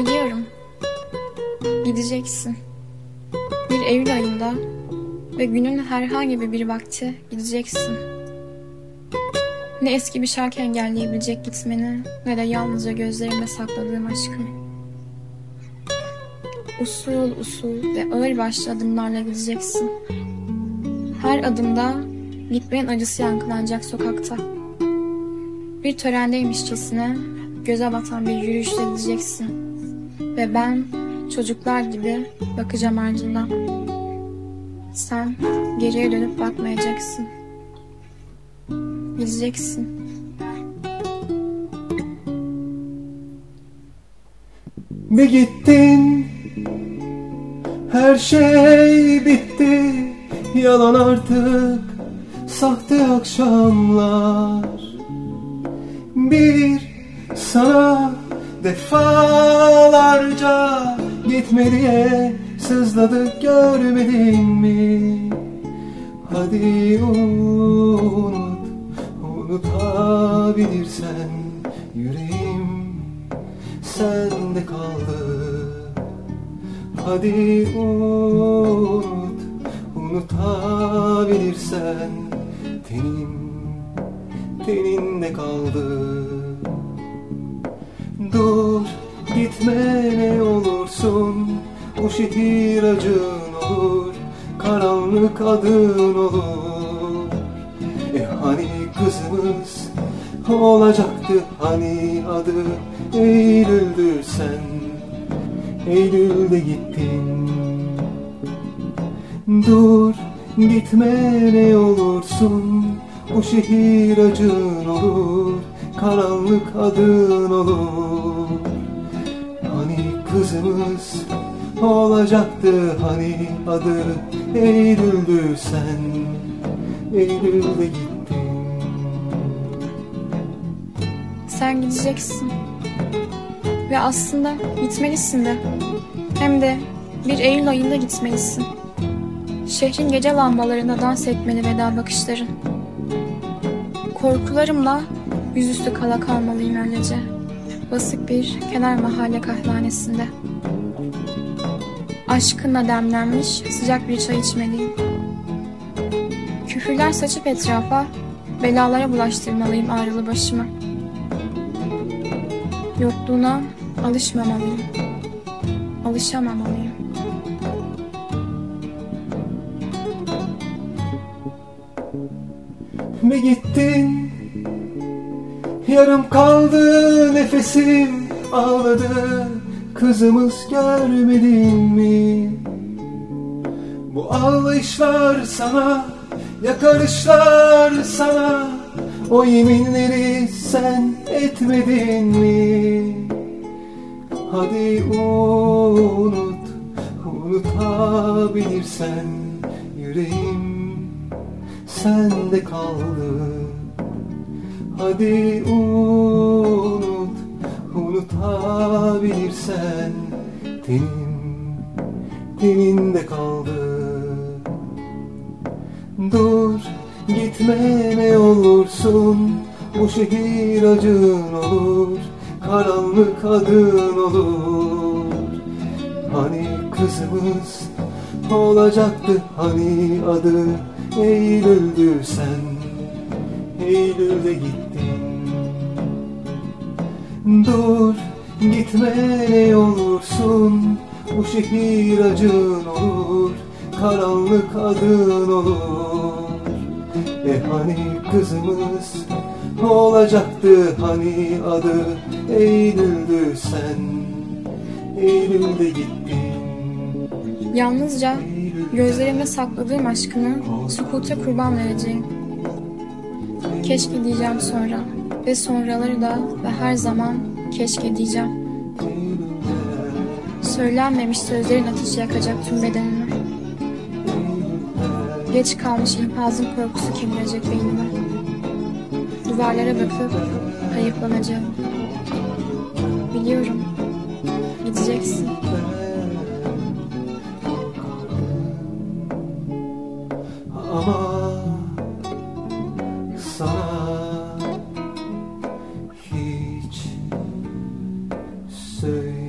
Biliyorum. Gideceksin. Bir Eylül ayında ve günün herhangi bir vakti gideceksin. Ne eski bir şarkı engelleyebilecek gitmeni, ne de yalnızca gözlerimde sakladığım aşkım. Usul usul ve ağır başlı adımlarla gideceksin. Her adımda gitmenin acısı yankılanacak sokakta. Bir törendeymişçesine göze batan bir yürüyüşle gideceksin. Ve ben çocuklar gibi bakacağım ardından. Sen geriye dönüp bakmayacaksın. Gideceksin. Bir gittin, her şey bitti, yalan artık, sahte akşamlar. Bir sana defalarca gitme diye sızladık, görmedin mi? Hadi unutabilirsen, yüreğim sende kaldı. Hadi unutabilirsen, teninde kaldı. Dur, gitme ne olursun, bu şehir acın olur, karanlık adın olur. Hani kızımız olacaktı, hani adı Eylül'dü, sen Eylül'de gittin. Dur, gitme ne olursun, bu şehir acın olur, karanlık adın olur. Hani kızımız olacaktı, hani adı Eylül'dü, sen Eylül'de gittin. Sen gideceksin. Ve aslında gitmelisin de. Hem de bir Eylül ayında gitmelisin. Şehrin gece lambalarında dans etmeli veda bakışların. Korkularımla yüzüstü kala kalmalıyım öylece. Basık bir kenar mahalle kahvehanesinde. Aşkınla demlenmiş sıcak bir çay içmeliyim. Küfürler saçıp etrafa, belalara bulaştırmalıyım ağrılı başımı. Yokluğuna alışmamalıyım. Alışamamalıyım. Ve gittin, yarım kaldı nefesim, ağladı kızımız, görmedin mi? Bu ağlayışlar sana, yakarışlar sana, o yeminleri sen etmedin mi? Hadi unutabilirsen, yüreğim sende kaldı. Hadi unutabilirsen, teninde kaldı. Dur, gitme ne olursun, bu şehir acın olur, karanlık adın olur. Hani kızımız olacaktı, hani adı Eylül'dü, sen Eylül'de gittin. Dur, gitme ne olursun, bu şehir acın olur, karanlık adın olur. Hani kızımız olacaktı, hani adı Eylül'dü, sen Eylül'de gittin. Yalnızca gözlerimde sakladığım aşkını sukuta kurban vereceğim. Keşke diyeceğim sonra ve sonraları da ve her zaman keşke diyeceğim. Söylenmemiş sözlerin ateşi yakacak tüm bedenimi. Geç kalmış infazın korkusu kemirecek beynimi. Duvarlara bakıp hayıflanacağım. Biliyorum, gideceksin. Ama sana hiç söyle